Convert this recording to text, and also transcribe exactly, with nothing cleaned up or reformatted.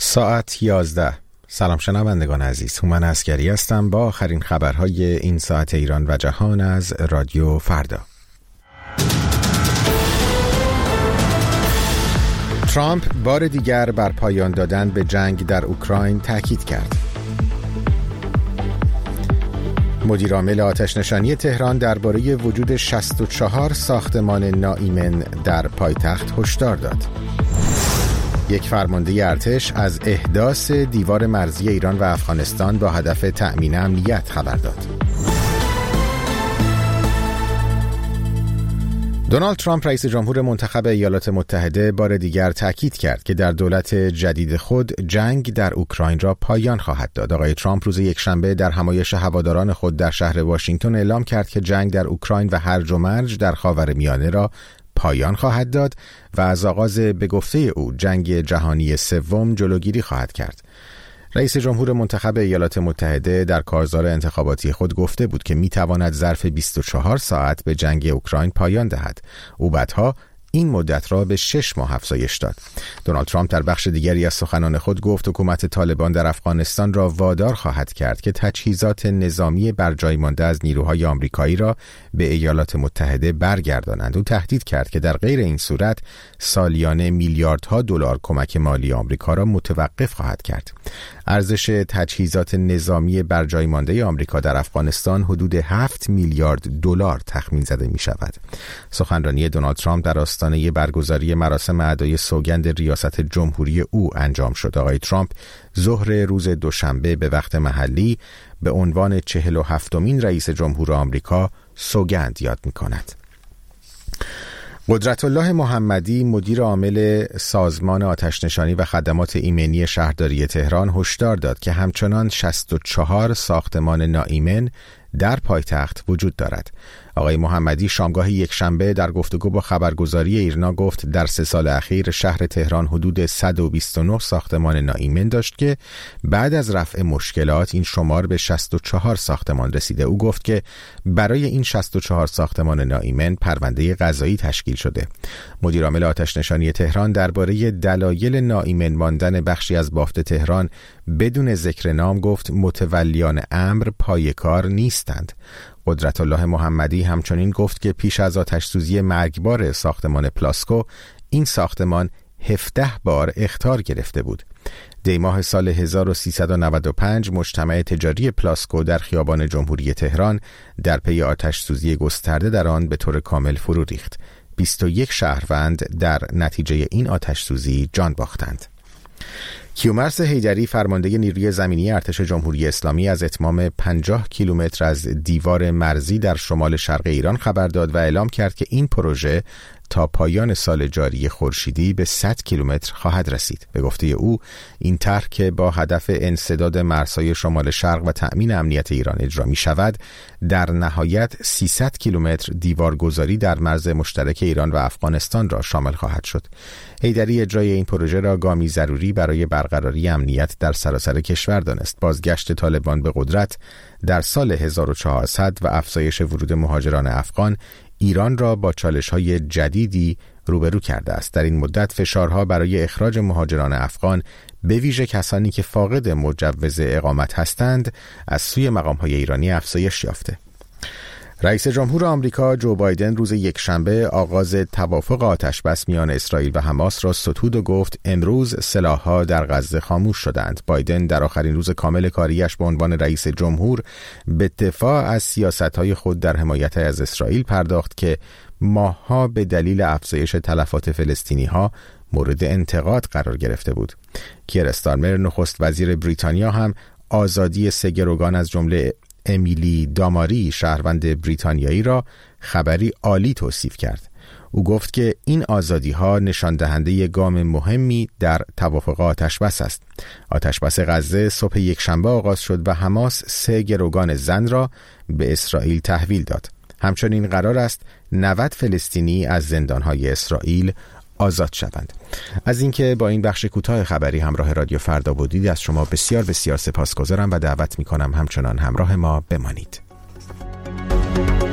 ساعت یازده. سلام شنوندگان عزیز، هومن عسگری هستم با آخرین خبرهای این ساعت ایران و جهان از رادیو فردا. ترامپ بار دیگر بر پایان دادن به جنگ در اوکراین تاکید کرد. مدیر عامل آتش‌نشانی تهران درباره وجود شصت و چهار ساختمان ناایمن در پایتخت هشدار داد. یک فرمانده ارتش از احداث دیوار مرزی ایران و افغانستان با هدف تأمین امنیت خبر داد. دونالد ترامپ رئیس جمهور منتخب ایالات متحده بار دیگر تاکید کرد که در دولت جدید خود جنگ در اوکراین را پایان خواهد داد. آقای ترامپ روز یکشنبه در همایش هواداران خود در شهر واشنگتن اعلام کرد که جنگ در اوکراین و هرج و مرج در خاورمیانه را پایان خواهد داد و از آغاز به گفته او جنگ جهانی سوم جلوگیری خواهد کرد. رئیس جمهور منتخب ایالات متحده در کارزار انتخاباتی خود گفته بود که میتواند ظرف بیست و چهار ساعت به جنگ اوکراین پایان دهد. او بعدها این مدت را به شش ماه افزایش داد. دونالد ترامپ در بخش دیگری از سخنان خود گفت حکومت طالبان در افغانستان را وادار خواهد کرد که تجهیزات نظامی برجای مانده از نیروهای آمریکایی را به ایالات متحده برگردانند. او تهدید کرد که در غیر این صورت سالیانه میلیاردها دلار کمک مالی آمریکا را متوقف خواهد کرد. ارزش تجهیزات نظامی برجای مانده آمریکا در افغانستان حدود هفت میلیارد دلار تخمین زده می شود. سخنرانی دونالد ترامپ در آستانه برگزاری مراسم ادای سوگند ریاست جمهوری او انجام شد. آقای ترامپ ظهر روز دوشنبه به وقت محلی به عنوان چهل و هفتمین رئیس جمهور آمریکا سوگند یاد می کند. قدرت الله محمدی مدیر عامل سازمان آتش‌نشانی و خدمات ایمنی شهرداری تهران هشدار داد که همچنان شصت و چهار ساختمان ناایمن در پایتخت وجود دارد. آقای محمدی شامگاه یکشنبه در گفتگو با خبرگزاری ایرنا گفت در سه سال اخیر شهر تهران حدود صد و بیست و نه ساختمان ناایمن داشت که بعد از رفع مشکلات این شمار به شصت و چهار ساختمان رسیده. او گفت که برای این شصت و چهار ساختمان ناایمن پرونده قضایی تشکیل شده. مدیر عامل آتش‌نشانی تهران درباره دلایل ناایمن ماندن بخشی از بافت تهران بدون ذکر نام گفت متولیان امر پای کار نیستند. قدرت الله محمدی همچنین گفت که پیش از آتش‌سوزی مرگبار ساختمان پلاسکو این ساختمان هفده بار اخطار گرفته بود. دی ماه سال هزار و سیصد و نود و پنج مجتمع تجاری پلاسکو در خیابان جمهوری تهران در پی آتش‌سوزی گسترده در آن به طور کامل فرو ریخت. بیست و یک شهروند در نتیجه این آتش‌سوزی جان باختند. کیومرث حیدری فرمانده نیروی زمینی ارتش جمهوری اسلامی از اتمام پنجاه کیلومتر از دیوار مرزی در شمال شرق ایران خبر داد و اعلام کرد که این پروژه تا پایان سال جاری خورشیدی به صد کیلومتر خواهد رسید. به گفته او این طرح که با هدف انسداد مرزهای شمال شرق و تأمین امنیت ایران اجرا می شود در نهایت سیصد کیلومتر دیوارگذاری در مرز مشترک ایران و افغانستان را شامل خواهد شد. حیدری اجرای این پروژه را گامی ضروری برای برقراری امنیت در سراسر کشور دانست. بازگشت طالبان به قدرت در سال هزار و چهارصد و افزایش ورود مهاجران افغان ایران را با چالش‌های جدیدی روبرو کرده است. در این مدت فشارها برای اخراج مهاجران افغان به ویژه کسانی که فاقد مجوز اقامت هستند از سوی مقام‌های ایرانی افزایش یافته. رئیس جمهور آمریکا جو بایدن روز یکشنبه آغاز توافق آتش‌بس میان اسرائیل و حماس را ستود و گفت امروز سلاح‌ها در غزه خاموش شدند. بایدن در آخرین روز کامل کاریش به عنوان رئیس جمهور به دفاع از سیاست‌های خود در حمایت از اسرائیل پرداخت که ماه‌ها به دلیل افزایش تلفات فلسطینی‌ها مورد انتقاد قرار گرفته بود. کیر استارمر نخست وزیر بریتانیا هم آزادی سه گروگان از جمله امیلی داماری شهروند بریتانیایی را خبری عالی توصیف کرد. او گفت که این آزادی ها نشان دهنده گام مهمی در توافق آتش‌بس است. آتش‌بس غزه صبح یکشنبه آغاز شد و حماس سه گروگان زن را به اسرائیل تحویل داد. همچنین قرار است نود فلسطینی از زندانهای اسرائیل آزاد شوند. از اینکه با این بخش کوتاه خبری همراه رادیو فردا بودید از شما بسیار بسیار سپاسگزارم و دعوت می‌کنم همچنان همراه ما بمانید.